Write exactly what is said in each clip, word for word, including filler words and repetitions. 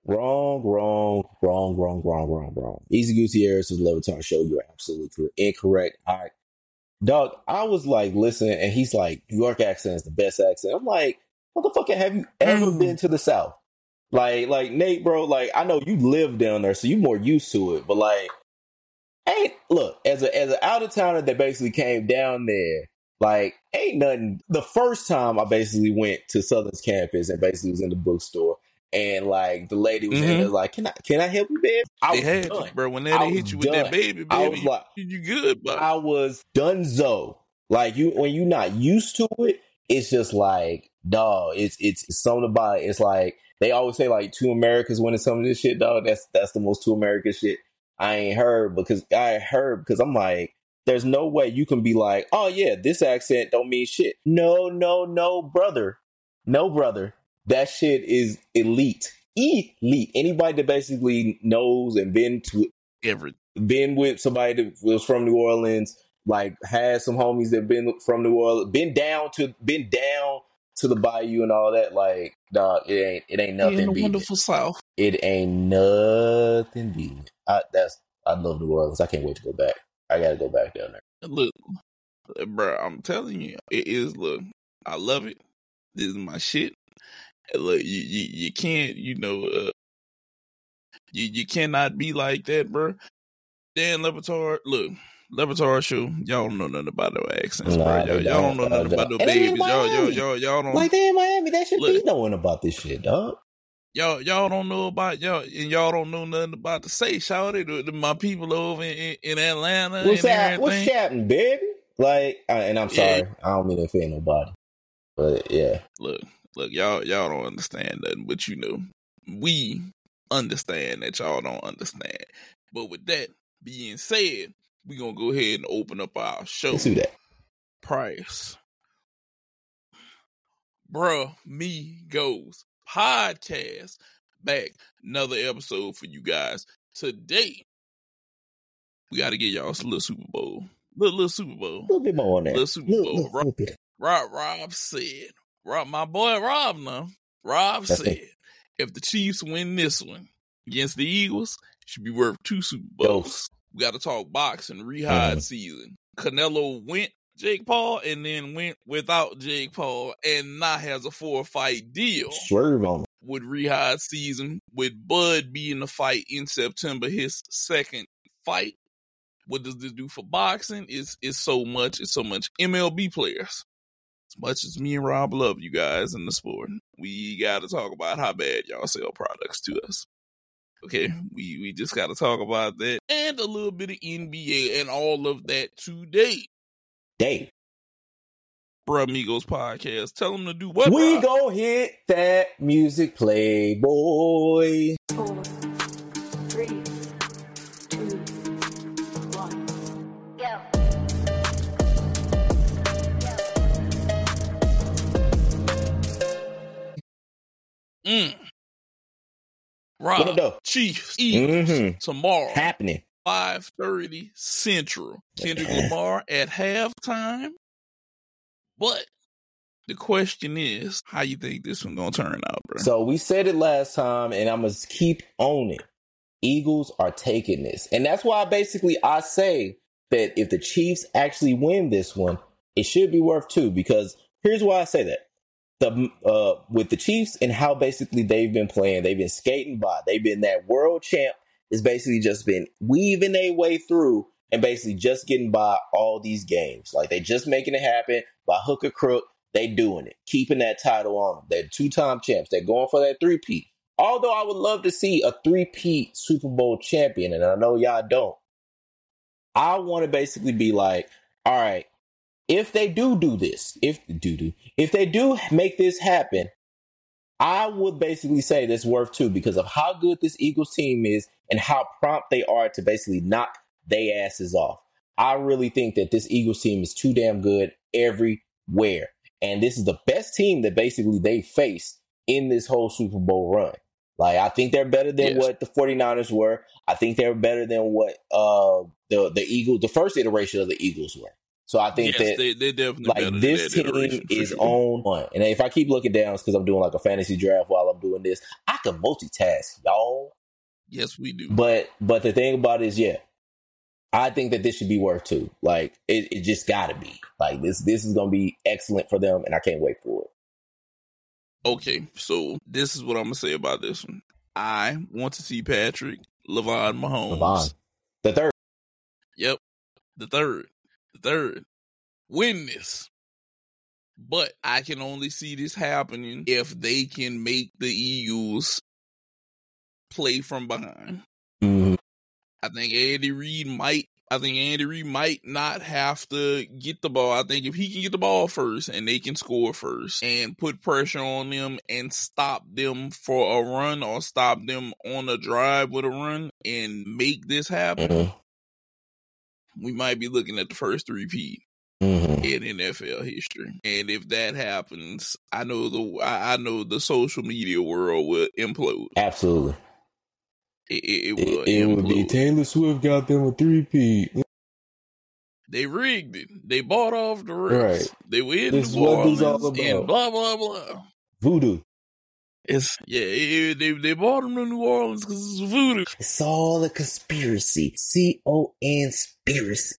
Wrong, wrong, wrong, wrong, wrong, wrong, wrong. Easy Gutierrez is Levitar show. You're absolutely incorrect. I, dog, I was like listening, and he's like, New York accent is the best accent. I'm like, motherfucker, have you ever Mm. been to the South? Like, like Nate, bro, like I know you live down there, so you more used to it. But like, ain't look as a as an out of towner that basically came down there. Like, ain't nothing. The first time I basically went to Southern's campus and basically was in the bookstore, and like the lady was Mm-hmm. in there, like, "Can I can I help you, babe?" I They was had done, you, bro. When they I hit was you with done. that baby, I baby, was you, like, you good, bro. I was donezo. Like you, when you're not used to it, it's just like, dog. It's it's, it's something about it. It's like they always say, like two Americas winning some of this shit, dog. That's that's the most two American shit I ain't heard because I heard because I'm like, there's no way you can be like, oh yeah, this accent don't mean shit. No, no, no, brother, no, brother. That shit is elite, elite. Anybody that basically knows and been to Every been with somebody that was from New Orleans, like had some homies that been from New Orleans, been down to been down to the bayou and all that. Like, dog, it ain't it ain't in nothing the beating it. wonderful South. It ain't nothing beating it. I, that's I love New Orleans. I can't wait to go back. I gotta go back down there. Look, bro, I'm telling you, it is. Look, I love it. This is my shit. And look, you you, you can't, you know, uh, you you cannot be like that, bro. Dan Levitar, look, Levitar show, y'all don't know nothing about no accents, Nah, bro. Y'all, they y'all don't don't. know Uh, nothing about no and they in babies. Y'all, y'all, Miami. y'all, y'all don't. Like they in Miami, they should Look. be knowing about this shit, dog. Y'all, y'all don't know about y'all, and y'all don't know nothing about the say. Shout it to my people over in, in Atlanta What's and that? What's everything. happening, baby? Like, I, and I'm Yeah. sorry, I don't mean to offend nobody, but yeah. Look, look, y'all, y'all don't understand nothing, but you know, we understand that y'all don't understand. But with that being said, we gonna go ahead and open up our show. Let's do that. Price, bruh, me goes podcast back. Another episode for you guys today. We got to get y'all a little Super Bowl. Little, little Super Bowl. A little bit more on that. Little Super little, Bowl. little, Rob, little bit. Rob, Rob said, Rob, my boy Rob now, Rob That's said, me. if the Chiefs win this one against the Eagles, it should be worth two Super Bowls. Dose. We got to talk boxing, rehab Mhm. season. Canelo went Jake Paul and then went without Jake Paul and now has a four-fight deal. Swerve on me. With rehab season, with Bud being the fight in September, his second fight. What does this do for boxing? It's, it's so much. It's so much. M L B players. As much as me and Rob love you guys in the sport, we got to talk about how bad y'all sell products to us. Okay, we, we just got to talk about that. And a little bit of N B A and all of that today. Dave. Bruh Amigos podcast. Tell them to do what, We Rob? gon' hit that music play, boy. Four, three, two, one, go. Mm. What up, Rob, though? Chiefs, Eagles, Mhm. tomorrow. Happening. five thirty Central. Kendrick Lamar at halftime. But the question is, how you think this one gonna turn out, bro? So we said it last time, and I'm gonna keep on it. Eagles are taking this, and that's why basically I say that if the Chiefs actually win this one, it should be worth two. Because here's why I say that: the uh, with the Chiefs and how basically they've been playing, they've been skating by. They've been that world champ. It's basically just been weaving their way through and basically just getting by all these games. Like they just making it happen by hook or crook. They doing it, keeping that title on them. They're two-time champs. They're going for that three-peat. Although I would love to see a three-peat Super Bowl champion, and I know y'all don't. I want to basically be like, all right, if they do do this, if do do, if they do make this happen, I would basically say that's worth two because of how good this Eagles team is and how prompt they are to basically knock their asses off. I really think that this Eagles team is too damn good everywhere. And this is the best team that basically they faced in this whole Super Bowl run. Like, I think they're better than Yes. what the 49ers were. I think they're better than what uh, the, the Eagles, the first iteration of the Eagles were. So I think yes, that they, they're definitely like better this than that team iteration, for is sure. on one. And if I keep looking down, it's because I'm doing like a fantasy draft while I'm doing this. I can multitask, y'all. Yes, we do. But but the thing about it is, yeah, I think that this should be worth two. Like it, it just gotta be. Like this this is gonna be excellent for them, and I can't wait for it. Okay, so this is what I'm gonna say about this one. I want to see Patrick Lavon Mahomes. Lavon. The third. Yep, the third, the third win this. But I can only see this happening if they can make the Eagles play from behind. Mm-hmm. I think Andy Reid might. I think Andy Reid might not have to get the ball. I think if he can get the ball first and they can score first and put pressure on them and stop them for a run or stop them on a drive with a run and make this happen, mm-hmm. we might be looking at the first three-peat mm-hmm. in N F L history. And if that happens, I know the I, I know the social media world will implode. Absolutely. It, it, it will. It, it would be Taylor Swift got them a three-peat. They rigged it. They bought off the refs. Right. They were in this New Orleans all about. and blah blah blah. Voodoo. It's yeah. It, they they bought them to New Orleans because it's voodoo. It's all a conspiracy. C O N conspiracy.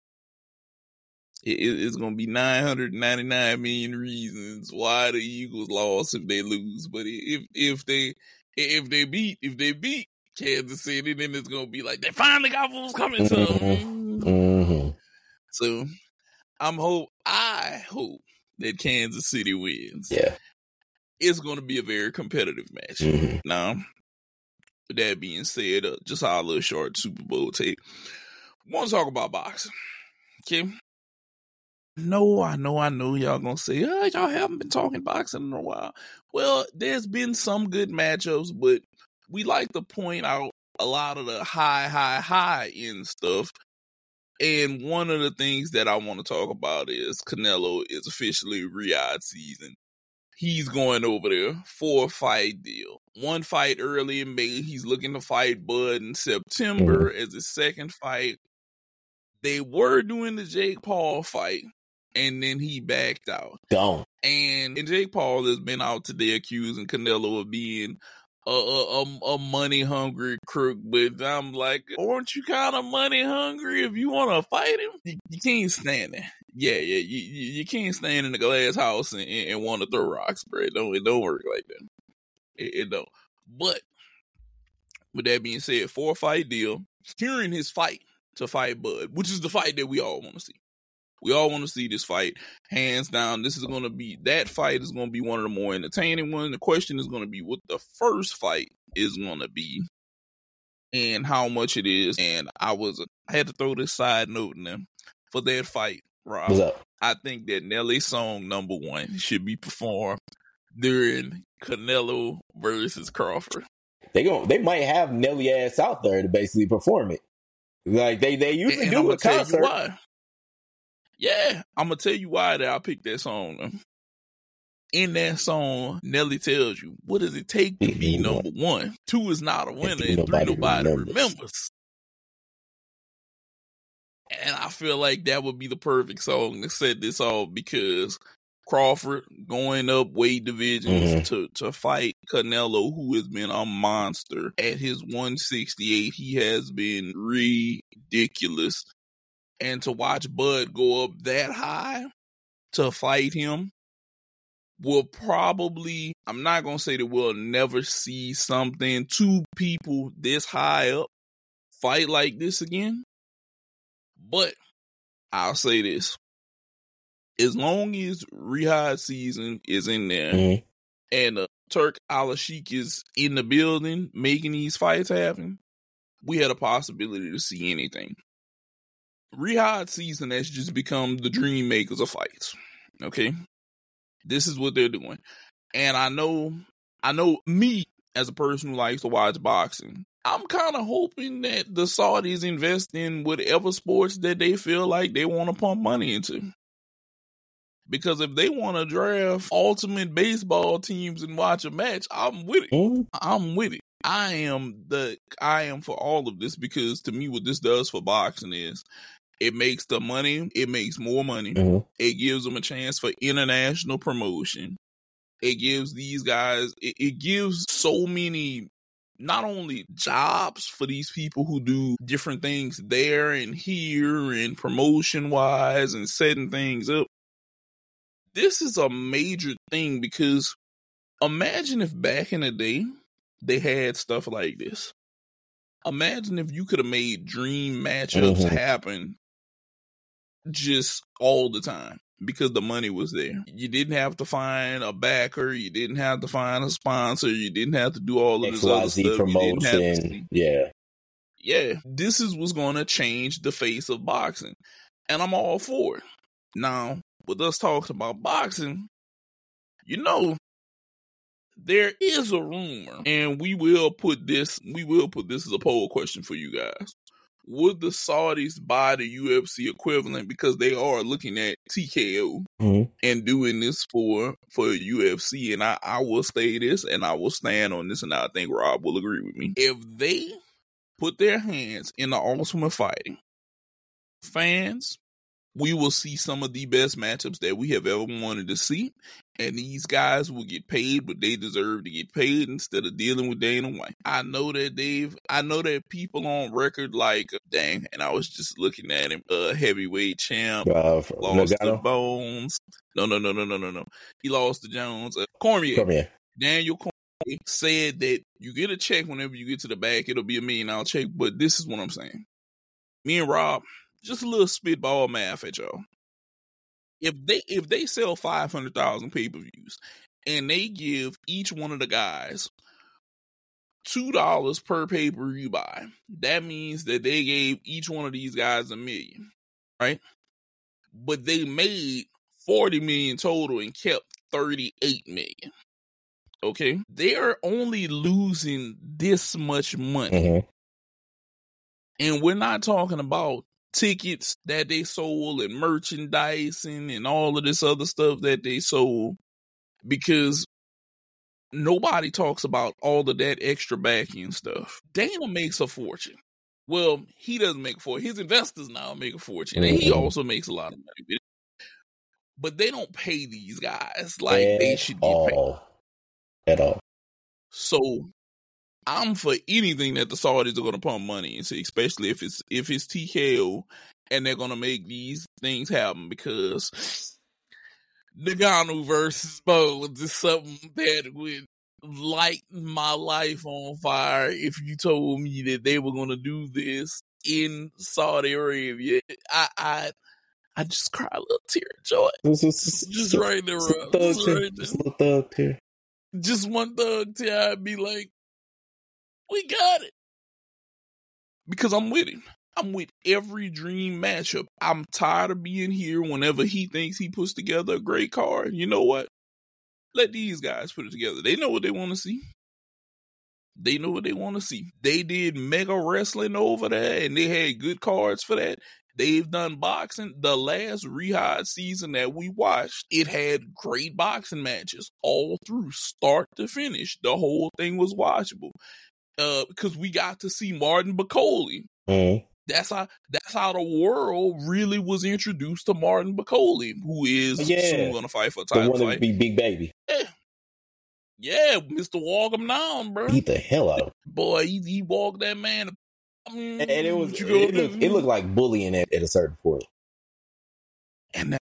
It, it, it's gonna be nine hundred ninety nine million reasons why the Eagles lost if they lose. But if if they if they beat if they beat. Kansas City, then it's gonna be like they finally got what's coming to them. Mm-hmm. Mm-hmm. So I'm hope I hope that Kansas City wins. Yeah, it's gonna be a very competitive match. Mm-hmm. Now, with that being said, uh, just our little short Super Bowl take. Want to talk about boxing? Okay. No, I know, I know y'all gonna say, oh, y'all haven't been talking boxing in a while. Well, there's been some good matchups, but we like to point out a lot of the high, high, high end stuff. And one of the things that I want to talk about is Canelo is officially Riyadh season. He's going over there for a fight deal. One fight early in May. He's looking to fight Bud in September mm-hmm. as his second fight. They were doing the Jake Paul fight, and then he backed out. Don't. And, and Jake Paul has been out today accusing Canelo of being A, a, a money hungry crook, but I'm like, aren't you kind of money hungry if you want to fight him? You, you can't stand it. Yeah, yeah, you, you, you can't stand in the glass house and, and, and want to throw rocks, bro. It don't, it don't work like that. It, it don't. But with that being said, for a fight deal, securing his fight to fight Bud, which is the fight that we all want to see. We all want to see this fight, hands down. This is going to be, that fight is going to be one of the more entertaining ones. The question is going to be what the first fight is going to be and how much it is. And I was, I had to throw this side note in there for that fight, Rob. What's up? I think that Nelly's song number one should be performed during Canelo versus Crawford. They going they might have Nelly ass out there to basically perform it. Like they, they usually and, do and a concert. Why. Yeah, I'm going to tell you why that I picked that song. In that song, Nelly tells you, what does it take to be number one? Two is not a winner, and three, nobody remembers. remembers. And I feel like that would be the perfect song to set this off because Crawford going up weight divisions mm-hmm. to, to fight Canelo, who has been a monster. At his one sixty-eight, he has been ridiculous. And to watch Bud go up that high to fight him will probably, I'm not going to say that we'll never see something, two people this high up fight like this again. But I'll say this. As long as Riyadh season is in there mm-hmm. and uh, Turk Al-Sheikh is in the building making these fights happen, we had a possibility to see anything. Riyadh season has just become the dream makers of fights. Okay. This is what they're doing. And I know, I know me as a person who likes to watch boxing, I'm kind of hoping that the Saudis invest in whatever sports that they feel like they want to pump money into. Because if they want to draft ultimate baseball teams and watch a match, I'm with it. Mm-hmm. I'm with it. I am the, I am for all of this because to me what this does for boxing is It makes the money. It makes more money. Mhm. It gives them a chance for international promotion. It gives these guys, it, it gives so many, not only jobs for these people who do different things there and here and promotion wise and setting things up. This is a major thing because imagine if back in the day they had stuff like this. Imagine if you could have made dream matchups Mhm. happen just all the time because the money was there. You didn't have to find a backer. You didn't have to find a sponsor. You didn't have to do all of this other X Y Z stuff. You didn't have to promotion. see. Yeah. Yeah, this is what's going to change the face of boxing. And I'm all for it. Now, with us talking about boxing, you know, there is a rumor, and we will put this, we will put this as a poll question for you guys. Would the Saudis buy the U F C equivalent because they are looking at T K O Mhm. and doing this for for U F C? And I, I will say this, and I will stand on this, and I think Rob will agree with me. If they put their hands in the Ultimate Fighting, fans, we will see some of the best matchups that we have ever wanted to see. And these guys will get paid, but they deserve to get paid instead of dealing with Dana White. I know that Dave, I know that people on record like, dang, and I was just looking at him, uh, heavyweight champ, Uh, lost to Nagano? Bones. No, no, no, no, no, no, no. He lost to Jones. Uh, Cormier. Cormier. Daniel Cormier said that you get a check whenever you get to the back. It'll be a million dollar check. But this is what I'm saying. Me and Rob, just a little spitball math at y'all. If they if they sell five hundred thousand pay-per-views and they give each one of the guys two dollars per pay-per-view buy, that means that they gave each one of these guys a million, right? But they made forty million total and kept thirty-eight million. Okay? They are only losing this much money. Mhm. And we're not talking about tickets that they sold and merchandising and all of this other stuff that they sold, because nobody talks about all of that extra backing stuff. Dana makes a fortune. Well, he doesn't make a fortune. His investors now make a fortune, and he Mhm. also makes a lot of money. But they don't pay these guys like they At should get paid. all. At all. So I'm for anything that the Saudis are going to pump money into, especially if it's if it's T K O and they're going to make these things happen, because Nagano versus Bones is something that would light my life on fire if you told me that they were going to do this in Saudi Arabia. I I, I just cry a little tear of joy. Just, just, Just right there, just, Rob. thug Just tear. right there. Just a little thug tear. Just one thug tear, I'd be like, we got it. Because I'm with him. I'm with every dream matchup. I'm tired of being here whenever he thinks he puts together a great card. You know what? Let these guys put it together. They know what they want to see. They know what they want to see. They did mega wrestling over there, and they had good cards for that. They've done boxing. The last Rehab season that we watched, it had great boxing matches all through, start to finish. The whole thing was watchable. Uh, because we got to see Martin Bacoli. Mhm. That's how that's how the world really was introduced to Martin Bacoli, who is Yeah. soon going to fight for a The title one that fight. would be Big Baby. Yeah, yeah, Mister Walk him down, bro. Beat the hell out of him. Boy, he, he walked that man. I mean, And it was what it, you gonna it, looked, do? it looked like bullying at, at a certain point. And that,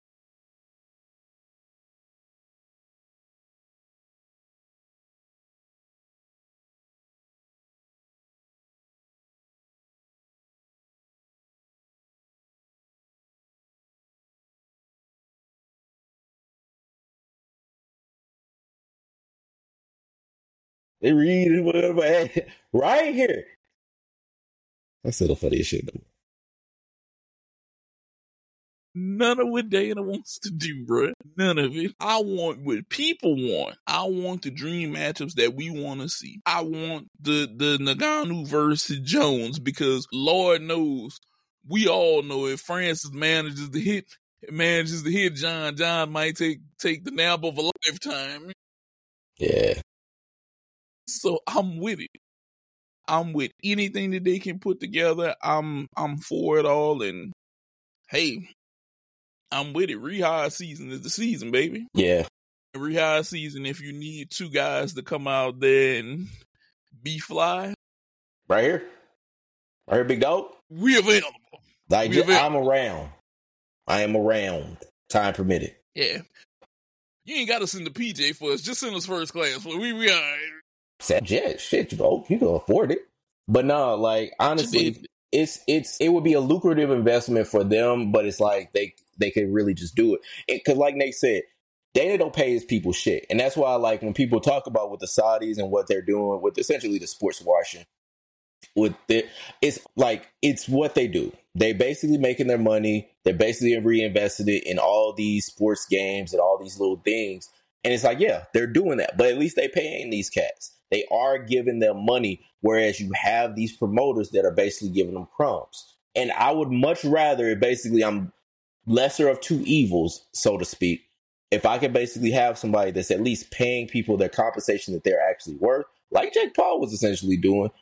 They read whatever right here. That's still the funniest shit though. none of what Dana wants to do, bro. None of it. I want what people want. I want the dream matchups that we want to see. I want the the Nagano versus Jones, because Lord knows, we all know if Francis manages to hit manages to hit John, John might take take the nap of a lifetime. Yeah. So I'm with it. I'm with anything that they can put together. I'm I'm for it all, and Hey, I'm with it. Rehire season is the season, baby. Yeah. Rehire season, if you need two guys to come out there and be fly. Right here. Right here, big dog. We available. Like, we just, available. I'm around. I am around. Time permitted. Yeah. You ain't got to send the P J for us. Just send us first class. We, we all right. Jet, shit, you know, you can afford it. But no, like, honestly, it's it's it would be a lucrative investment for them, but it's like they they could really just do it. Because like Nate said, they don't pay his people shit. And that's why, like, when people talk about with the Saudis and what they're doing with essentially the sports washing, with it, it's like, it's what they do. They basically making their money. They're basically reinvested it in all these sports games and all these little things. And it's like, yeah, they're doing that. But at least they paying these cats. They are giving them money, whereas you have these promoters that are basically giving them crumbs. And I would much rather, basically, I'm lesser of two evils, so to speak, if I could basically have somebody that's at least paying people their compensation that they're actually worth, like Jake Paul was essentially doing,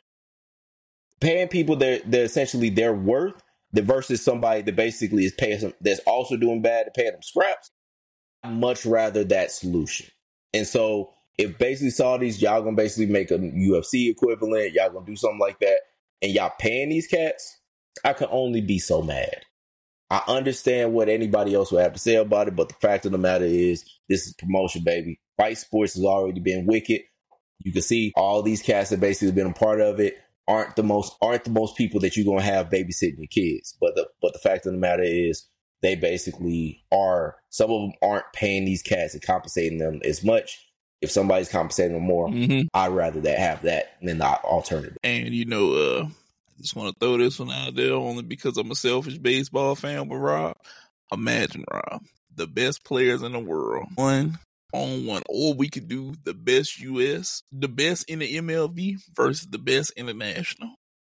paying people their, their essentially their worth, the versus somebody that basically is paying some, that's also doing bad and paying them scraps. I'd much rather that solution. And so if basically Saudis, y'all gonna basically make a U F C equivalent, y'all gonna do something like that, and y'all paying these cats, I can only be so mad. I understand what anybody else would have to say about it, but the fact of the matter is, this is promotion, baby. Fight sports has already been wicked. You can see all these cats that basically been a part of it aren't the most aren't the most people that you're gonna have babysitting your kids. But the but the fact of the matter is, they basically are. Some of them aren't paying these cats and compensating them as much. If somebody's compensating them more, mm-hmm. I'd rather that have that than the alternative. And you know, uh, I just want to throw this one out there only because I'm a selfish baseball fan. But Rob, imagine Rob, the best players in the world, one on one, or we could do the best U S, the best in the M L B versus the best international.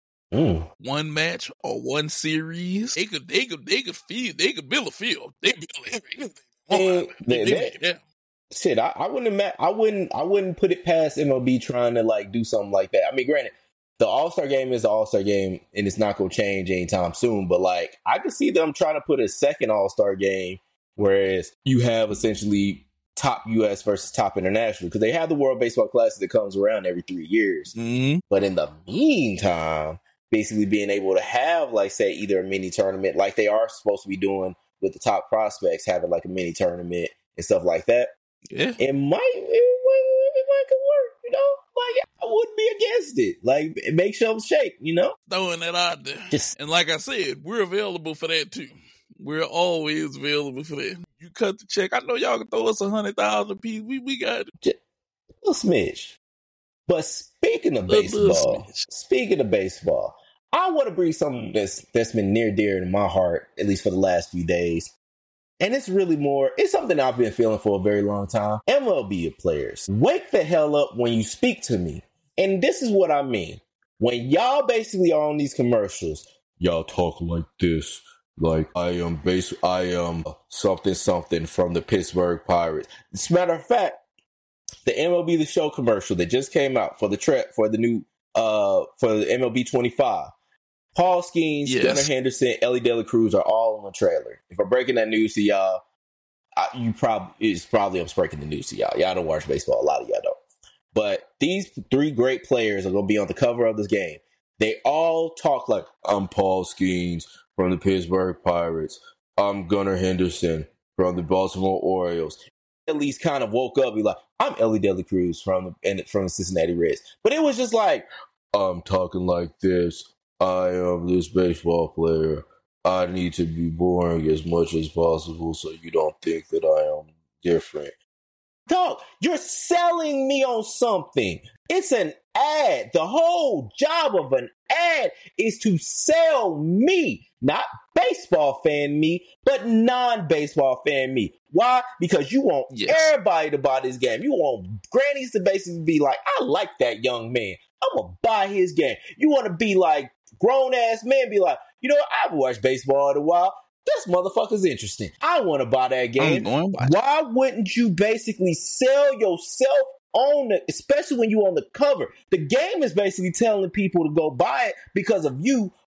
Mm. One match or one series, they could, they could, they could feed, they could build a field. They build everything. And they, they, they, they, shit, I, I wouldn't, ima- I wouldn't, I wouldn't put it past M L B trying to like do something like that. I mean, granted, the All-Star game is the All-Star game, and it's not going to change anytime soon. But like, I could see them trying to put a second All-Star game, whereas you have essentially top U S versus top international, because they have the World Baseball Classic that comes around every three years. Mm-hmm. But in the meantime, basically being able to have, like, say, either a mini tournament, like they are supposed to be doing with the top prospects, having like a mini tournament and stuff like that. Yeah, it might, it, might, it might could work, you know. Like, I wouldn't be against it. Like, it makes them shake, you know. Throwing that out there. Just, and like I said, we're available for that too. We're always available for that. You cut the check. I know y'all can throw us a hundred thousand piece. We we got it. Just a little smidge. But speaking of baseball, speaking of baseball, I want to bring something that's that's been near dear to my heart, at least for the last few days. And it's really more, it's something I've been feeling for a very long time. M L B players, wake the hell up when you speak to me. And this is what I mean. When y'all basically are on these commercials, y'all talk like this. Like, I am base, I am something, something from the Pittsburgh Pirates. As a matter of fact, the M L B The Show commercial that just came out for the tra- for the new, uh, for the M L B twenty-five. Paul Skeens, yes. Gunnar Henderson, Ellie De La Cruz are all on the trailer. If I'm breaking that news to y'all, I, you probably it's probably I'm breaking the news to y'all. Y'all don't watch baseball. A lot of y'all don't. But these three great players are going to be on the cover of this game. They all talk like, I'm Paul Skeens from the Pittsburgh Pirates. I'm Gunnar Henderson from the Baltimore Orioles. At least kind of woke up and be like, I'm Ellie De La Cruz from the, and from the Cincinnati Reds. But it was just like, I'm talking like this. I am this baseball player. I need to be boring as much as possible so you don't think that I am different. Dog, you're selling me on something. It's an ad. The whole job of an ad is to sell me. Not baseball fan me, but non-baseball fan me. Why? Because you want yes. everybody to buy this game. You want grannies to basically be like, I like that young man. I'm going to buy his game. You want to be like grown-ass men, be like, you know what? I've watched baseball in a while. This motherfucker's interesting. I want to buy that game. Why wouldn't you basically sell yourself on it, especially when you're on the cover? The game is basically telling people to go buy it because of you,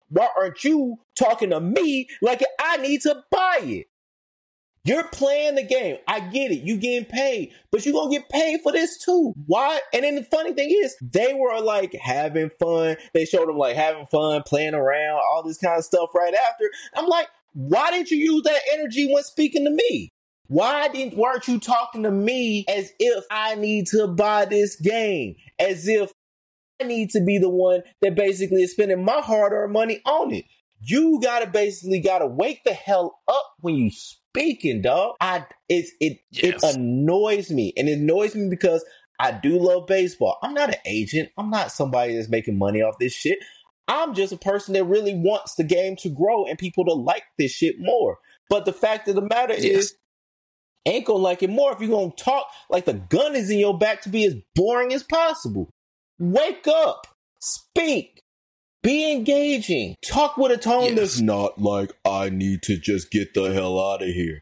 why aren't you talking to me like I need to buy it? You're playing the game. I get it. You getting paid, but you're going to get paid for this too. Why? And then the funny thing is, they were like having fun. They showed them like having fun, playing around, all this kind of stuff right after. I'm like, why didn't you use that energy when speaking to me? Why didn't, weren't you talking to me as if I need to buy this game? As if I need to be the one that basically is spending my hard-earned money on it. You gotta basically gotta wake the hell up when you speaking, dog. I it's it Yes. it annoys me, and it annoys me because I do love baseball. I'm not an agent. I'm not somebody that's making money off this shit. I'm just a person that really wants the game to grow and people to like this shit more. But the fact of the matter Yes. is, ain't gonna like it more if you're gonna talk like the gun is in your back to be as boring as possible. Wake up, speak. Be engaging. Talk with a tone Yes. that's not like, I need to just get the hell out of here.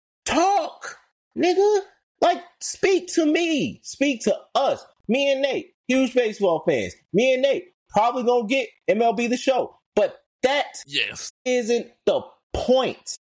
Talk, nigga. Like, speak to me. Speak to us. Me and Nate, huge baseball fans. Me and Nate, probably gonna get M L B The Show. But that Yes. isn't the point.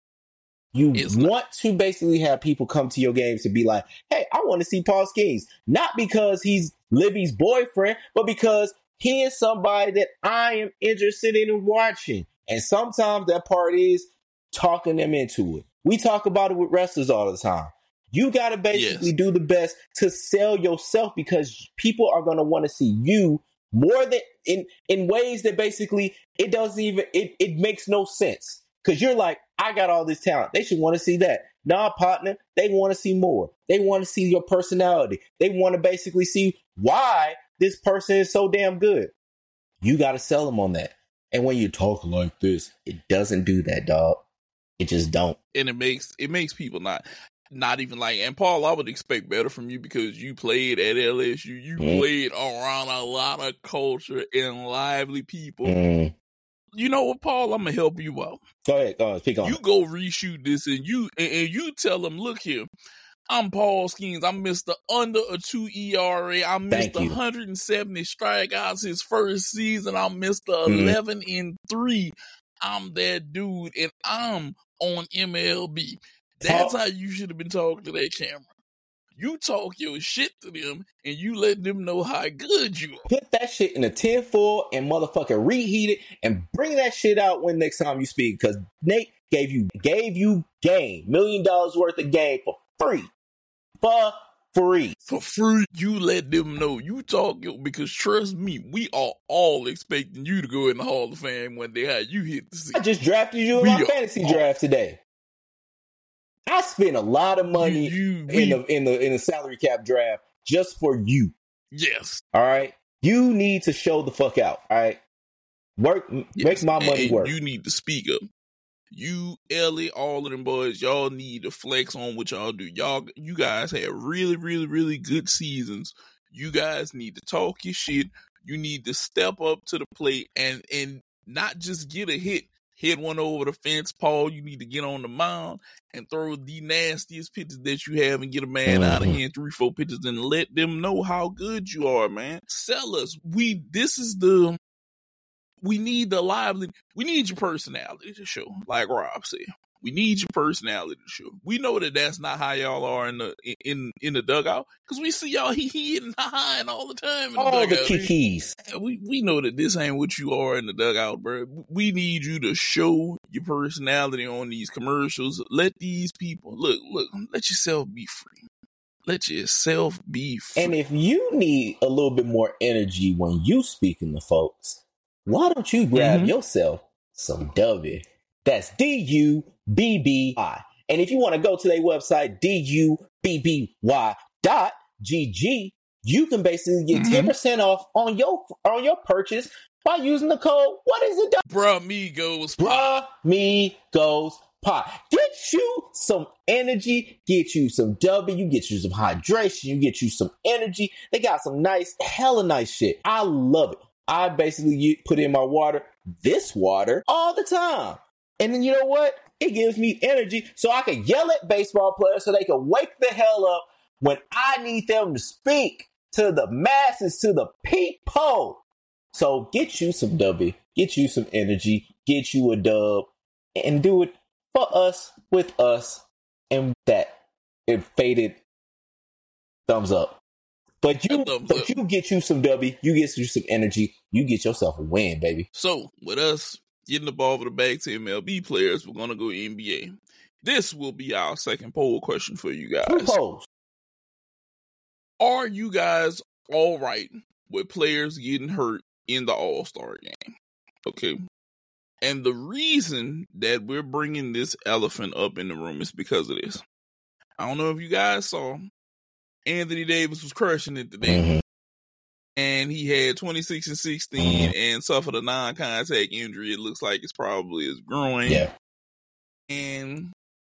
You It's want to basically have people come to your games to be like, hey, I want to see Paul Skeens. Not because he's Livy's boyfriend, but because he is somebody that I am interested in watching. And sometimes that part is talking them into it. We talk about it with wrestlers all the time. You got to basically Yes. do the best to sell yourself because people are going to want to see you more than in, in ways that basically it doesn't even, it, it makes no sense. Because you're like, I got all this talent. They should want to see that. Nah, partner, they want to see more. They want to see your personality. They want to basically see why this person is so damn good. You got to sell them on that. And when you talk like this, it doesn't do that, dog. It just don't. And it makes it makes people not not even like. And Paul, I would expect better from you because you played at L S U. You Mm. played around a lot of culture and lively people. Mm. You know what, Paul? I'm gonna help you out. Go ahead. Go on. Speak on You it. go reshoot this, and you and, and you tell them, look here. I'm Paul Skeens. I'm Mister Under a two E R A. I'm Thank Mister you. one hundred seventy strikeouts his first season. I'm Mister Mhm. eleven and three. I'm that dude, and I'm on M L B. That's Talk- how you should have been talking to that camera. You talk your shit to them, and you let them know how good you are. Put that shit in a tin foil and motherfucking reheat it and bring that shit out when next time you speak. Because Nate gave you gave you game, million dollars worth of game for free. For free. For free, you let them know. You talk your, because trust me, we are all expecting you to go in the Hall of Fame one day. How you hit the I seat. just drafted you in We my are fantasy all- draft today. I spent a lot of money You, you, in we, the in the in the salary cap draft just for you. yes, All right. You need to show the fuck out. All right. Work yes. make my And- money and work. You need to speak up. You, Ellie, all of them boys, y'all need to flex on what y'all do. Y'all, you guys had really, really, really good seasons. You guys need to talk your shit. You need to step up to the plate and and not just get a hit. Hit one over the fence, Paul. You need to get on the mound and throw the nastiest pitches that you have and get a man out of Mhm. here in three, four pitches and let them know how good you are, man. Sell us. We this is the we need the lively we need your personality to show, like Rob said. We need your personality to show. We know that that's not how y'all are in the in in the dugout because we see y'all he he and high all the time in the All the dugout. kikis. We we know that this ain't what you are in the dugout, bro. We need you to show your personality on these commercials. Let these people look, look. Let yourself be free. Let yourself be free. And if you need a little bit more energy when you speaking to folks, why don't you grab Mhm. yourself some W? That's D U B B I. And if you want to go to their website, D U B B Y dot G G, you can basically get Mhm. ten percent off on your on your purchase by using the code, what is it? Bruh, me goes. Bruh, me goes pot. Get you some energy, get you some W, get you some hydration, you get you some energy. They got some nice, hella nice shit. I love it. I basically u- put in my water, this water, all the time. And then you know what? It gives me energy so I can yell at baseball players so they can wake the hell up when I need them to speak to the masses, to the people. So get you some W, get you some energy, get you a dub, and do it for us, with us, and that it faded thumbs up. But you, but up. you get you some W, you get you some energy, you get yourself a win, baby. So with us getting the ball for the back to M L B players, we're gonna go N B A. This will be our second poll question for you guys. Two polls. Are you guys all right with players getting hurt in the All-Star game? Okay. And the reason that we're bringing this elephant up in the room is because of this. I don't know if you guys saw, Anthony Davis was crushing it today. Mm-hmm. And he had twenty-six and sixteen mm-hmm. and suffered a non-contact injury. It looks like it's probably his groin. Yeah. And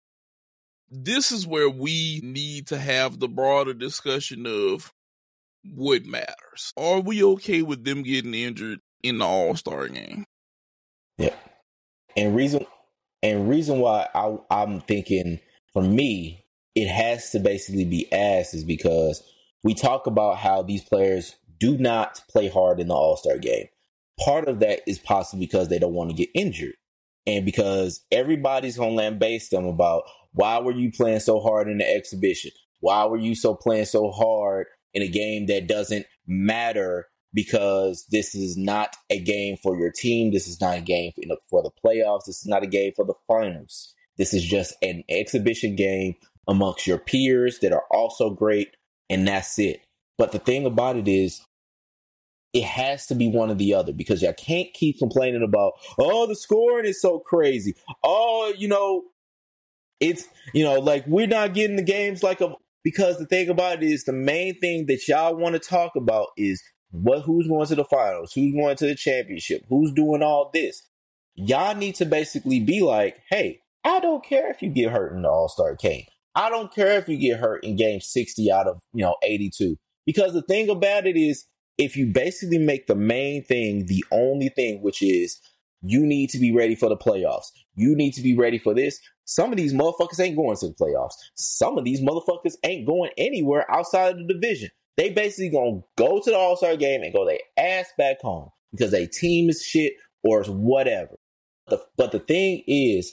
this is where we need to have the broader discussion of what matters. Are we okay with them getting injured in the All-Star game? Yeah. And reason and reason why I, I'm thinking, for me, it has to basically be asked is because we talk about how these players do not play hard in the All-Star game. Part of that is possibly because they don't want to get injured. And because everybody's going to lambaste them about, why were you playing so hard in the exhibition? Why were you so playing so hard in a game that doesn't matter, because this is not a game for your team. This is not a game for the playoffs. This is not a game for the finals. This is just an exhibition game amongst your peers that are also great, and that's it. But the thing about it is, it has to be one or the other, because y'all can't keep complaining about, oh, the scoring is so crazy. Oh, you know, it's, you know, like, we're not getting the games like a, because the thing about it is, the main thing that y'all want to talk about is what, who's going to the finals, who's going to the championship, who's doing all this. Y'all need to basically be like, hey, I don't care if you get hurt in the All-Star game. I don't care if you get hurt in game sixty out of, you know, eighty-two. Because the thing about it is, if you basically make the main thing the only thing, which is you need to be ready for the playoffs, you need to be ready for this. Some of these motherfuckers ain't going to the playoffs. Some of these motherfuckers ain't going anywhere outside of the division. They basically gonna go to the All-Star game and go their ass back home because their team is shit or whatever. The, but the thing is,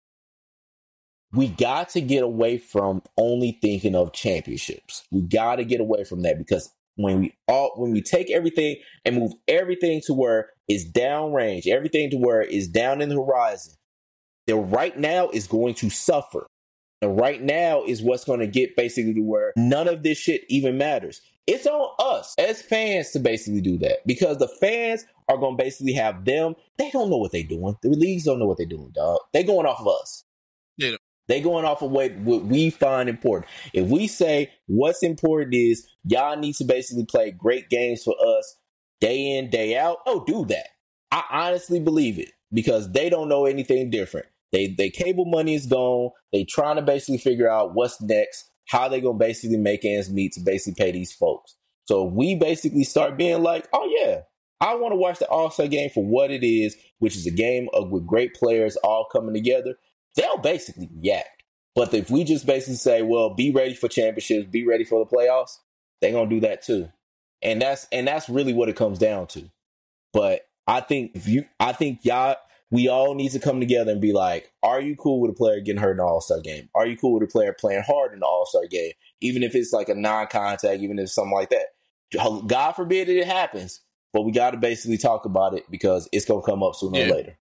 we got to get away from only thinking of championships. We got to get away from that, because when we all when we take everything and move everything to where it's downrange, everything to where it's down in the horizon, the right now is going to suffer. And right now is what's going to get basically to where none of this shit even matters. It's on us as fans to basically do that, because the fans are going to basically have them. They don't know what they're doing. The leagues don't know what they're doing, dog. They're going off of us. Yeah. They're going off of what, what we find important. If we say what's important is y'all need to basically play great games for us day in, day out, oh, do that. I honestly believe it, because they don't know anything different. They, they cable money is gone. They trying to basically figure out what's next, how they going to basically make ends meet to basically pay these folks. So we basically start being like, oh, yeah, I want to watch the All-Star game for what it is, which is a game of, with great players all coming together. They'll basically react. But if we just basically say, well, be ready for championships, be ready for the playoffs, they're going to do that too. And that's and that's really what it comes down to. But I think if you I think y'all we all need to come together and be like, are you cool with a player getting hurt in the All-Star game? Are you cool with a player playing hard in the All-Star game? Even if it's like a non-contact, even if it's something like that. God forbid it happens, but we got to basically talk about it, because it's going to come up sooner yeah. or later.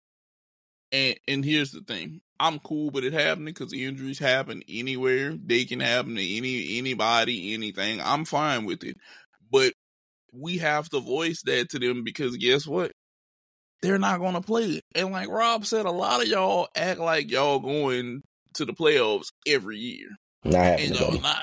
And and here's the thing. I'm cool with it happening, because injuries happen anywhere. They can happen to any anybody, anything. I'm fine with it. But we have to voice that to them, because guess what? They're not going to play it. And like Rob said, a lot of y'all act like y'all going to the playoffs every year. Not and y'all not.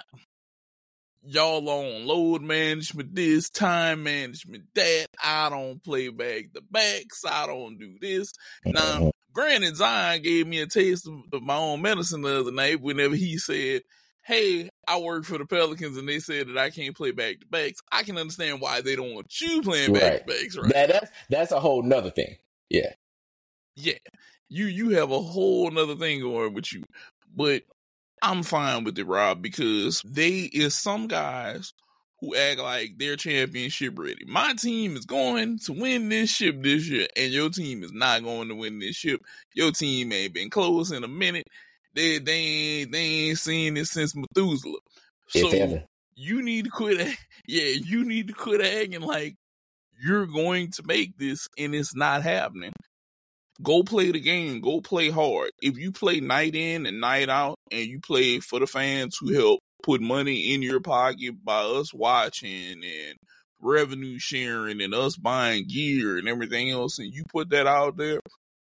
Y'all on load management this, time management that. I don't play back the backs. I don't do this. Now, granted, Zion gave me a taste of, of my own medicine the other night whenever he said, hey, I work for the Pelicans and they said that I can't play back to backs. I can understand why they don't want you playing back right. to backs, right? That, that's, that's a whole nother thing. Yeah. Yeah. You, you have a whole nother thing going with you. But I'm fine with it, Rob, because they is some guys who act like they're championship ready. My team is going to win this ship this year, and your team is not going to win this ship. Your team ain't been close in a minute. They they ain't they ain't seen it since Methuselah. If So ever. you need to quit. Yeah, you need to quit acting like you're going to make this, and it's not happening. Go play the game. Go play hard. If you play night in and night out, and you play for the fans who help put money in your pocket by us watching and revenue sharing and us buying gear and everything else, and you put that out there,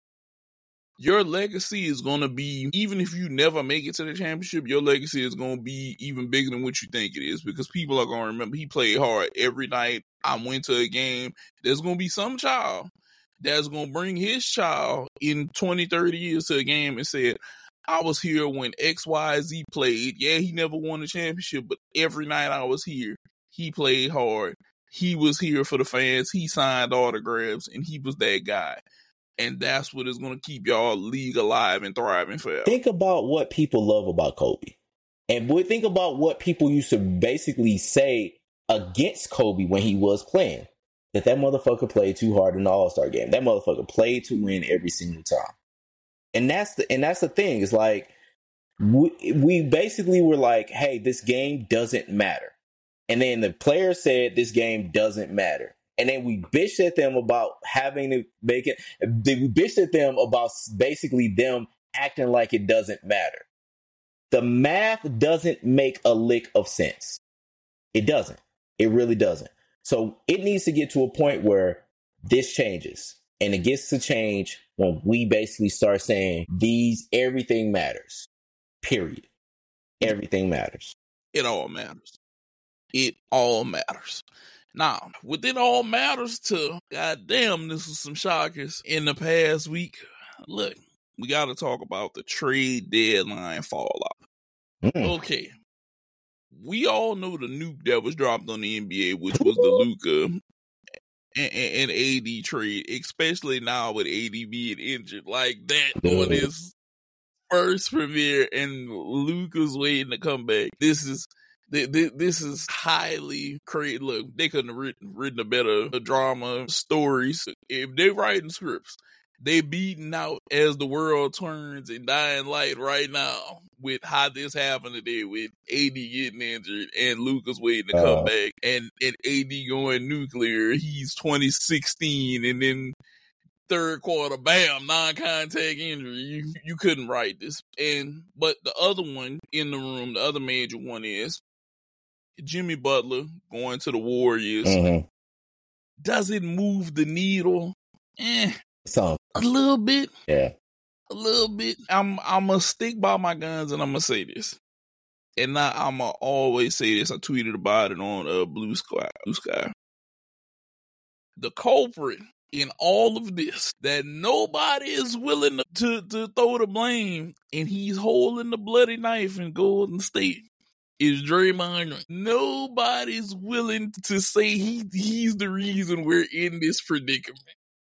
your legacy is going to be, even if you never make it to the championship, your legacy is going to be even bigger than what you think it is, because people are going to remember he played hard every night. I went to a game. There's going to be some child that's going to bring his child in twenty, thirty years to a game and said, I was here when X Y Z played. Yeah, he never won a championship, but every night I was here, he played hard. He was here for the fans. He signed autographs, and he was that guy. And that's what is going to keep y'all league alive and thriving forever. Think about what people love about Kobe. And we think about what people used to basically say against Kobe when he was playing. That that motherfucker played too hard in the All-Star game. That motherfucker played to win every single time. And that's the and that's the thing. It's like we, we basically were like, hey, this game doesn't matter. And then the player said this game doesn't matter. And then we bitched at them about having to make it. We bitched at them about basically them acting like it doesn't matter. The math doesn't make a lick of sense. It doesn't. It really doesn't. So it needs to get to a point where this changes. And it gets to change when we basically start saying these, everything matters. Period. Everything matters. It all matters. It all matters. Now, with it all matters to, goddamn, this was some shockers in the past week. Look, we got to talk about the trade deadline fallout. Mm. Okay. We all know the nuke that was dropped on the N B A, which was the Luka and, and, and A D trade, especially now with A D being injured like that on his first premiere, and Luka's waiting to come back. This is this is highly crazy. Look, they couldn't have written, written a better drama stories. If they're writing scripts, they beating out as the world turns and dying light right now with how this happened today with A D getting injured and Luka's waiting to come uh, back and, and A D going nuclear. He's twenty sixteen and then third quarter, bam, non-contact injury. You, you couldn't write this. And but the other one in the room, the other major one is Jimmy Butler going to the Warriors. Mm-hmm. Does it move the needle? Eh. So a little bit. Yeah. A little bit. I'm I'm gonna stick by my guns and I'm gonna say this. And I, I'm gonna always say this. I tweeted about it on uh, Blue Sky. Blue Sky. The culprit in all of this that nobody is willing to, to, to throw the blame, and he's holding the bloody knife in Golden State, is Draymond. Nobody's willing to say he he's the reason we're in this predicament.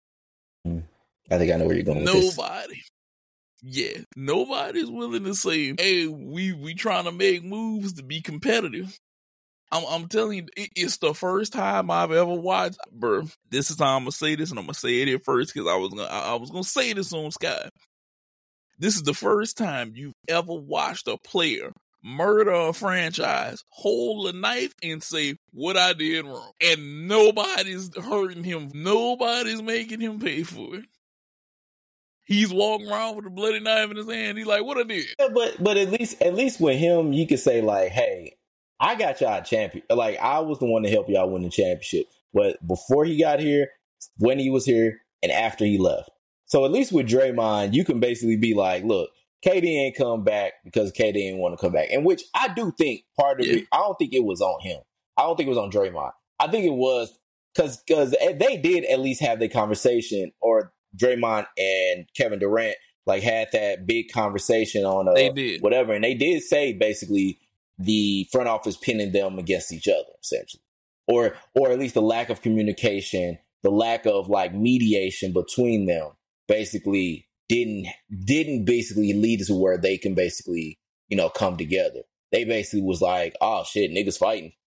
I think I know where you're going with this. Nobody. Yeah, nobody's willing to say, hey, we we trying to make moves to be competitive. I'm, I'm telling you, it, it's the first time I've ever watched, bro. This is how I'm gonna say this, and I'm gonna say it at first because I was gonna I, I was gonna say this on Sky. This is the first time you've ever watched a player murder a franchise, hold a knife, and say what I did wrong, and nobody's hurting him. Nobody's making him pay for it. He's walking around with a bloody knife in his hand. He's like, what I did? Yeah, but but at least at least with him, you could say like, hey, I got y'all a champion. Like, I was the one to help y'all win the championship. But before he got here, when he was here, and after he left. So at least with Draymond, you can basically be like, look, K D ain't come back because K D didn't want to come back. And which I do think part of yeah. it, I don't think it was on him. I don't think it was on Draymond. I think it was because because they did at least have the conversation, or Draymond and Kevin Durant like had that big conversation on uh, they did. whatever. And they did say basically the front office pinning them against each other, essentially. Or or at least the lack of communication, the lack of like mediation between them basically didn't didn't basically lead to where they can basically, you know, come together. They basically was like, oh shit, niggas fighting.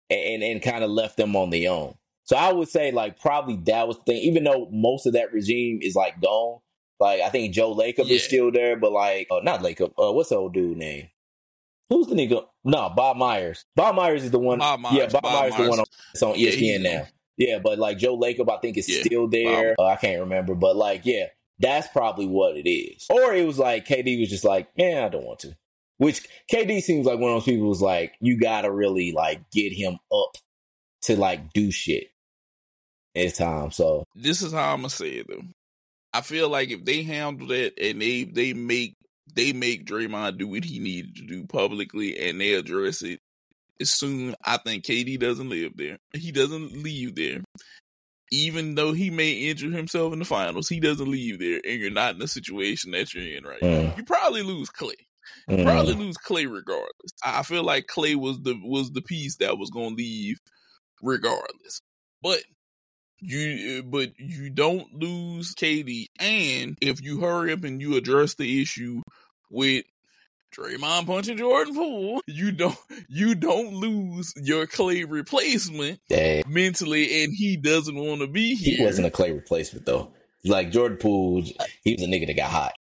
and, and kind of left them on their own. So I would say like probably that was the thing, even though most of that regime is like gone. Like I think Joe Lacob Yeah. is still there, but like uh, not Lacob. Uh, what's the old dude name? Who's the nigga? No, Bob Myers. Bob Myers is the one. Bob Myers, yeah, Bob, Bob Myers is the Myers. one on, it's on E S P N Yeah, he- now. Yeah, but like Joe Lacob, I think is Yeah, still there. Uh, I can't remember, but like yeah, that's probably what it is. Or it was like K D was just like, man, I don't want to. Which K D seems like one of those people who's like, you gotta really like get him up to like do shit at time. So This is how I'm gonna say it though. I feel like if they handle that and they they make they make Draymond do what he needed to do publicly and they address it as soon, I think K D doesn't live there. He doesn't leave there. Even though he may injure himself in the finals, he doesn't leave there, and you're not in the situation that you're in right Mm. now. You probably lose Clay. You mm, probably lose Clay regardless. I feel like Clay was the was the piece that was gonna leave regardless. But you but you don't lose K D, and if you hurry up and you address the issue with Draymond punching Jordan Poole, you don't you don't lose your Clay replacement dang. mentally, and he doesn't want to be here. He wasn't a Clay replacement though. Like Jordan Poole, he was a nigga that got hot.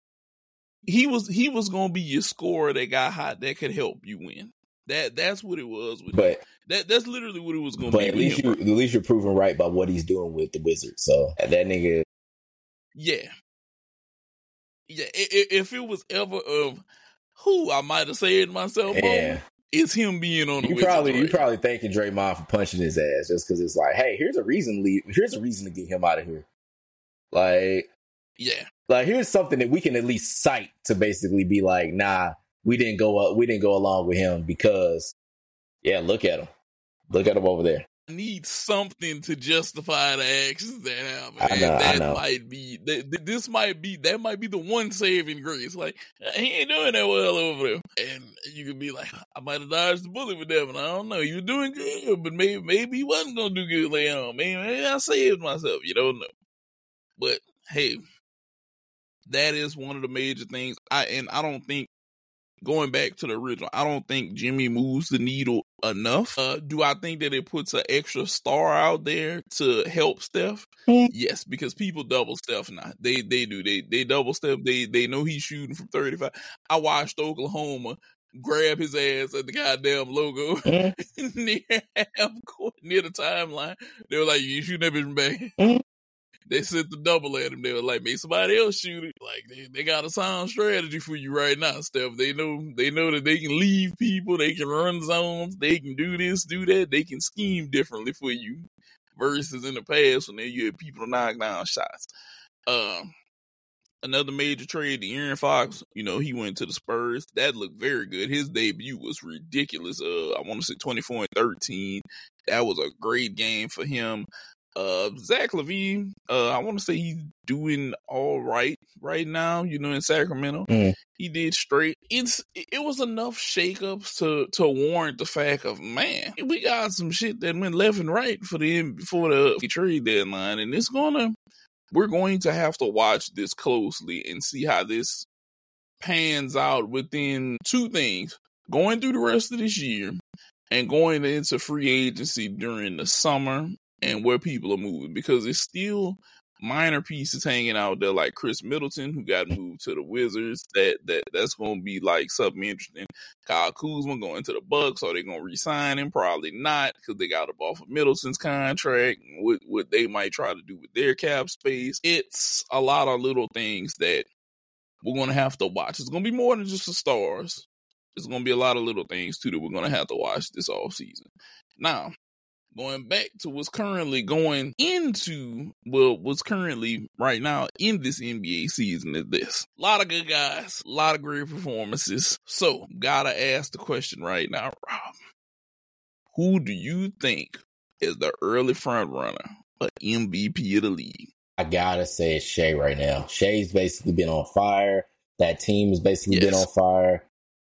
He was he was gonna be your scorer that got hot that could help you win. That that's what it was with him. But That that's literally what it was gonna but be. at with least him, you bro. at least you're proven right by what he's doing with the Wizards. So that nigga, Yeah. Yeah, i- i- if it was ever of who I might have said myself, yeah. moment, it's him being on the You Wizards probably you right now. probably thanking Draymond for punching his ass just because it's like, hey, here's a reason to leave. Here's a reason to get him out of here. Like, Yeah. like here's something that we can at least cite to basically be like, nah, we didn't go up, we didn't go along with him because, yeah, look at him, look at him over there. I need something to justify the actions that happen. I know, and I that know. might be that, that- this might be that might be the one saving grace. Like he ain't doing that well over there, and you could be like, I might have dodged the bullet with that one. I don't know. You were doing good, but maybe maybe he wasn't gonna do good later on. Maybe, maybe I saved myself. You don't know. But hey, that is one of the major things. I and I don't think. Going back to the original, I don't think Jimmy moves the needle enough. Uh, do I think that it puts an extra star out there to help Steph? Mm. Yes, because people double Steph now. They they do. They they double Steph. They they know he's shooting from thirty-five. I watched Oklahoma grab his ass at the goddamn logo Mm. near half court, near the timeline. They were like, "You shooting that bitch from back?" Mm. They sent the double at him. They were like, make somebody else shoot it. Like they, they got a sound strategy for you right now, Steph. They know they know that they can leave people, they can run zones, they can do this, do that, they can scheme differently for you. Versus in the past when they you had people to knock down shots. Um Another major trade, the Aaron Fox, you know, he went to the Spurs. That looked very good. His debut was ridiculous. Uh, I want to say twenty-four and thirteen. That was a great game for him. Uh, Zach LaVine, uh, I want to say he's doing all right right now, you know, in Sacramento. Mm. He did straight. It's It was enough shakeups to to warrant the fact of, man, we got some shit that went left and right for the, for the trade deadline, and it's gonna, we're going to have to watch this closely and see how this pans out within two things. Going through the rest of this year and going into free agency during the summer and where people are moving, because it's still minor pieces hanging out there like Chris Middleton, who got moved to the Wizards. That that that's going to be like something interesting. Kyle Kuzma going to the Bucks. Are they going to re-sign him? Probably not, because they got up off of Middleton's contract. What what they might try to do with their cap space. It's a lot of little things that we're going to have to watch. It's going to be more than just the stars. It's going to be a lot of little things too that we're going to have to watch this off season. Now, going back to what's currently going into, well, what's currently right now in this N B A season is this. A lot of good guys, a lot of great performances. So, gotta ask the question right now, Rob. Who do you think is the early front runner for M V P of the league? I gotta say it's Shea right now. Shea's basically been on fire. That team has basically Yes. been on fire.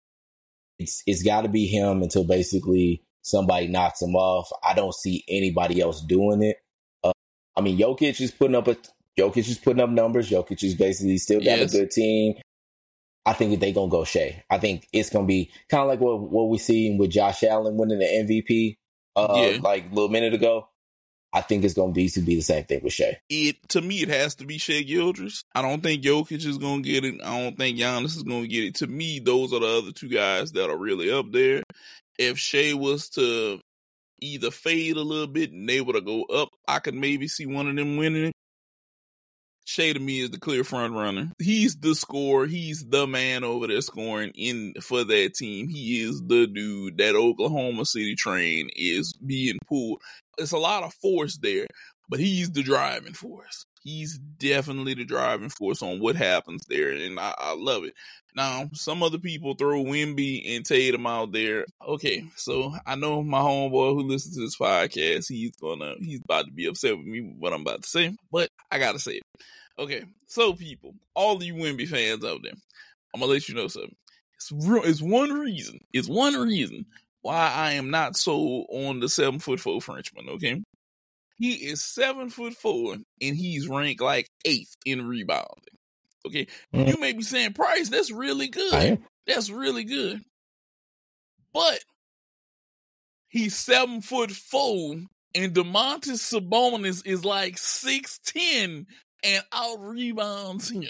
It's it's got to be him until basically somebody knocks him off. I don't see anybody else doing it. Uh, I mean, Jokic is putting up a Jokic is putting up numbers. Jokic is basically still got Yes. a good team. I think that they gonna go Shea. I think it's gonna be kind of like what what we see with Josh Allen winning the M V P. uh, Yeah. like a little minute ago. I think it's going to be to be the same thing with Shea. It to me, it has to be Shea Gilgeous. I don't think Jokic is gonna get it. I don't think Giannis is gonna get it. To me, those are the other two guys that are really up there. If Shea was to either fade a little bit and able to go up, I could maybe see one of them winning it. Shea to me is the clear front runner. He's the scorer. He's the man over there scoring in for that team. He is the dude. That Oklahoma City train is being pulled. It's a lot of force there, but he's the driving force. He's definitely the driving force on what happens there, and I, I love it. Now, some other people throw Wemby and Tatum out there. Okay, so I know my homeboy who listens to this podcast, he's gonna, he's about to be upset with me with what I'm about to say, but I gotta say it. Okay, so people, all of you Wemby fans out there, I'm gonna let you know something. It's real. It's one reason. It's one reason why I am not sold on the seven foot four Frenchman. Okay, he is seven foot four and he's ranked like eighth in rebounding. Okay, mm. You may be saying, Price, that's really good. That's really good, but he's seven foot four and Domantas Sabonis is like six ten. And out rebounds him.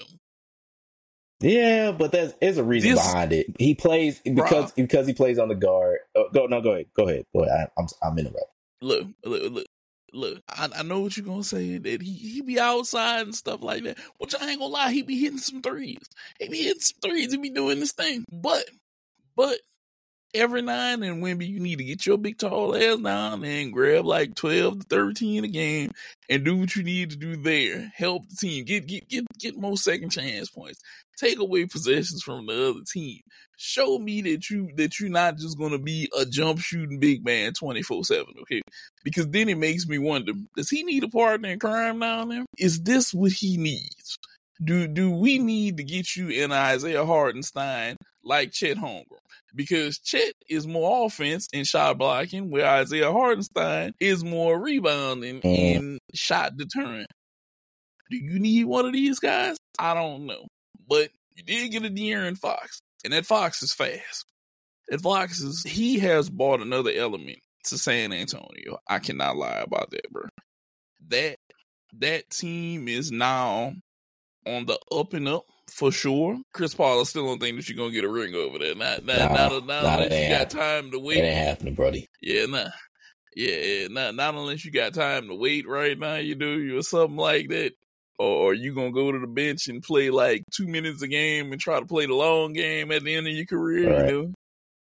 Yeah, but there's, there's a reason this, behind it. He plays because bro, because he plays on the guard. Oh, go no, go ahead, go ahead. Go ahead. I, I'm I'm interrupting. Look, look, look, look. I, I know what you're gonna say. That he he be outside and stuff like that. Which I ain't gonna lie, he be hitting some threes. He be hitting some threes. He be doing this thing. But but every now and then, Wemby, you need to get your big tall ass down there and grab like twelve to thirteen a game and do what you need to do there. Help the team. Get get get get more second chance points. Take away possessions from the other team. Show me that you that you're not just gonna be a jump shooting big man twenty-four seven, okay? Because then it makes me wonder, does he need a partner in crime down there? Is this what he needs? Do do we need to get you in Isaiah Hartenstein like Chet Holmgren? Because Chet is more offense and shot blocking, where Isaiah Hartenstein is more rebounding mm. and shot deterrent. Do you need one of these guys? I don't know. But you did get a De'Aaron Fox, and that Fox is fast. That Fox is, he has brought another element to San Antonio. I cannot lie about that, bro. That, that team is now on the up and up. For sure. Chris Paul, I still don't think that you're going to get a ring over there. Not, not, nah, not, not nah, unless you got time to wait. It ain't happening, Brody. Yeah, nah. Yeah, yeah, not, not unless you got time to wait right now, you do, you or something like that. Or, or you going to go to the bench and play like two minutes a game and try to play the long game at the end of your career, right. You know?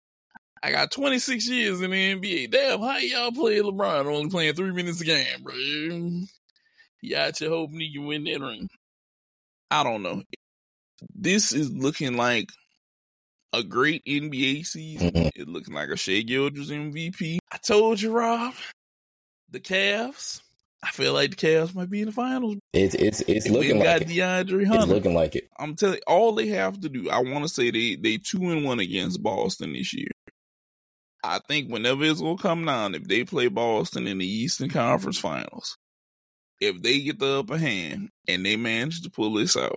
I got twenty-six years in the N B A. Damn, how y'all play LeBron only playing three minutes a game, bro? You out here hoping you can win that ring. I don't know. This is looking like a great N B A season. Mm-hmm. It looking like a Shea Gilgeous M V P. I told you, Rob, the Cavs. I feel like the Cavs might be in the finals. It's it's it's if looking like got it. DeAndre Hunter. It's looking like it. I'm telling you, all they have to do. I want to say they they two and one against Boston this year. I think whenever it's gonna come down, if they play Boston in the Eastern Conference Finals, if they get the upper hand and they manage to pull this out,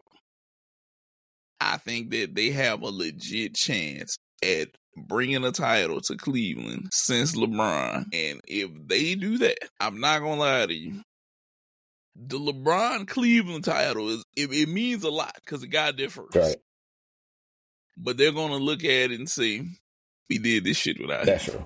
I think that they have a legit chance at bringing a title to Cleveland since LeBron. And if they do that, I'm not going to lie to you. The LeBron Cleveland title, is it, it means a lot because it got there first. Right. But they're going to look at it and say, we did this shit without That's him. true.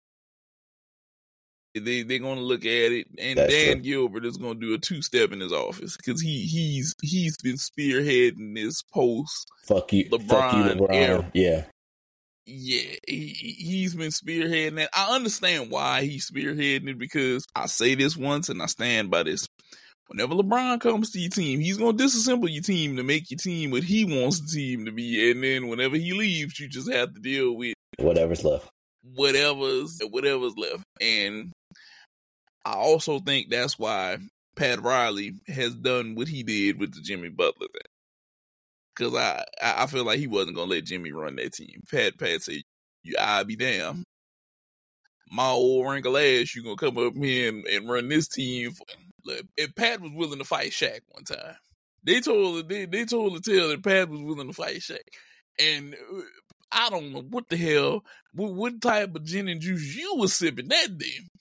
They, they're going to look at it, and That's Dan true. Gilbert is going to do a two-step in his office because he he's he's been spearheading this post Fuck you, LeBron, fuck you, LeBron. Era. Yeah, yeah, he he's been spearheading that. I understand why he's spearheading it because I say this once and I stand by this. Whenever LeBron comes to your team, he's going to disassemble your team to make your team what he wants the team to be, and then whenever he leaves, you just have to deal with whatever's left. Whatever's whatever's left, and I also think that's why Pat Riley has done what he did with the Jimmy Butler thing. Because I, I feel like he wasn't going to let Jimmy run that team. Pat Pat said, "You, I'll be damn. My old wrinkle ass, you going to come up here and, and run this team." Look, if Pat was willing to fight Shaq one time, they told they, they told the tale that Pat was willing to fight Shaq. And I don't know what the hell, what, what type of gin and juice you was sipping that day.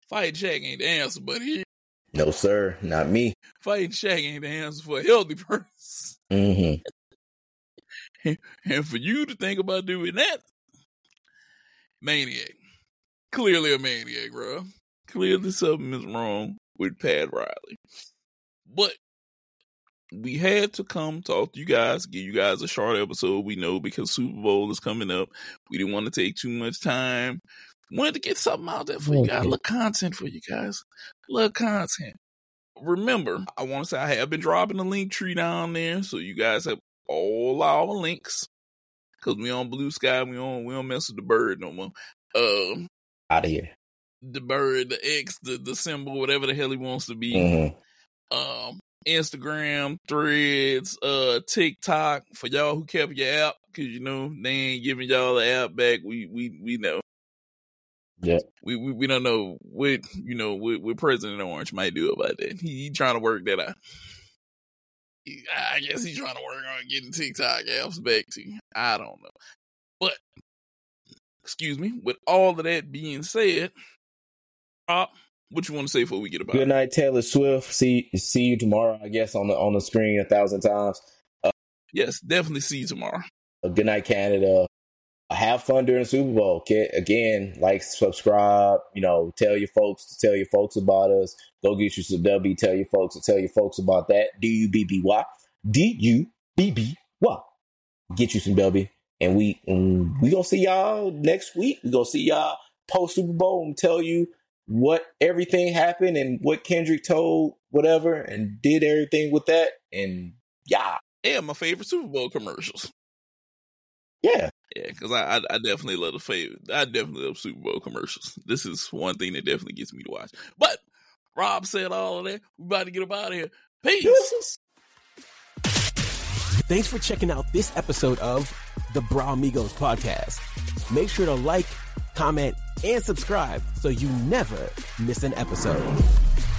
Fighting Shaq ain't the answer, buddy. No, sir, not me. Fighting Shaq ain't the answer for a healthy person. Mm-hmm. And, and for you to think about doing that, maniac. Clearly a maniac, bro. Clearly something is wrong with Pat Riley. But we had to come talk to you guys, give you guys a short episode. We know because Super Bowl is coming up. We didn't want to take too much time. Wanted to get something out there for you guys. A little content for you guys. A little content. Remember, I want to say I have been dropping the link tree down there, so you guys have all our links. Because we on Blue Sky, we on we don't mess with the bird no more. Um, out of here. The bird, the X, the, the symbol, whatever the hell he wants to be. Mm-hmm. Um, Instagram, Threads, uh, TikTok for y'all who kept your app, because you know they ain't giving y'all the app back. We we we know. Yeah, we, we we don't know what you know what, what President Orange might do about that. He, he trying to work that out. He, I guess he's trying to work on getting TikTok apps back to you. I don't know, but excuse me. With all of that being said, uh, what you want to say before we get about Good it? night, Taylor Swift. See see you tomorrow. I guess on the on the screen a thousand times. Uh, yes, definitely see you tomorrow. Good night, Canada. Have fun during the Super Bowl. Again, like, subscribe, you know, tell your folks to tell your folks about us. Go get you some W. Tell your folks to tell your folks about that. D U B B Y. D U B B Y. Get you some W. And we um, we going to see y'all next week. we going to see y'all post Super Bowl and tell you what everything happened and what Kendrick told whatever and did everything with that. And yeah. Yeah, my favorite Super Bowl commercials. Yeah. Yeah, because I, I I definitely love the favorite. I definitely love Super Bowl commercials. This is one thing that definitely gets me to watch. But Rob said all of that. We about to get up out of here. Peace. Thanks for checking out this episode of the Bra Amigos podcast. Make sure to like, comment, and subscribe so you never miss an episode.